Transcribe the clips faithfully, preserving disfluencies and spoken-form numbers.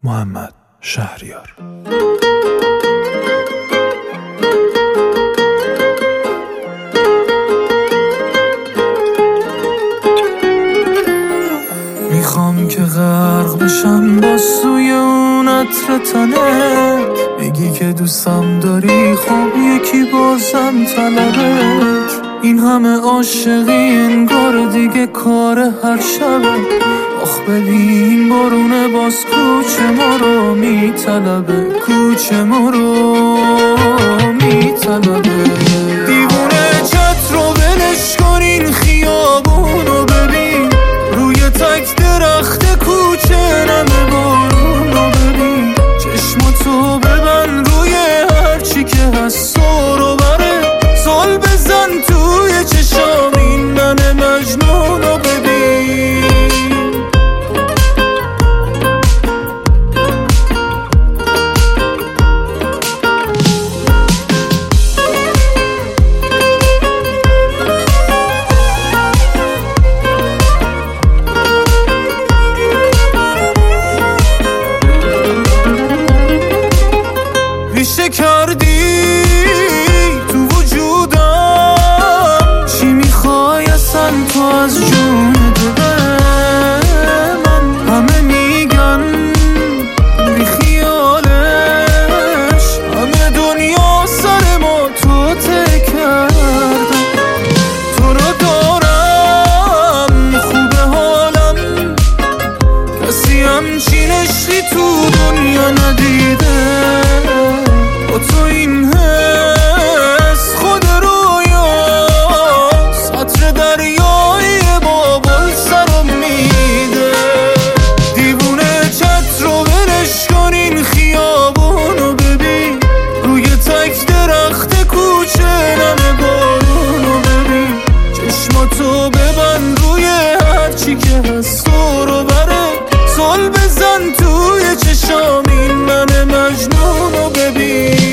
محمد شهریار. میخوام که غرق بشم با سوی اون عطر تنت، بگی که دوستم داری، خب یکی بازم طلبت. این همه عاشقی انگار دیگه کار هر شبه. آخ ببین بارونه باز کوچه ما رو میطلبه، کوچه ما رو میطلبه. دیوونه چت رو ولش کن، این خیابون رو ببین، روی تک درخت کوچه نمه بارون رو ببین. چشماتو ببند روی هرچی که هست رو بره، زل بزن توی چشام این من مجنون رو ببین. ریشه کردی تو وجودم، چی میخوای اصلا تو از جون دلم؟ همه میگن بی خیالش، همه دنیا سر ما تو تکردم. تو رو دارم خوبه حالم، کسی همچین عشقی تو دنیا ندیده. با تو این حس خود رویاست، عطر دریایی بابل سرم میده. دیوونه چت رو ولش کن، این خیابون رو ببین، روی تک درخت کوچه نمه بارون رو ببین. چشماتو ببند روی هرچی که هست رو بره، زل بزن توی چشام این من مجنون رو ببین.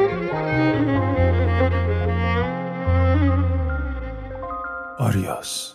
آریاس.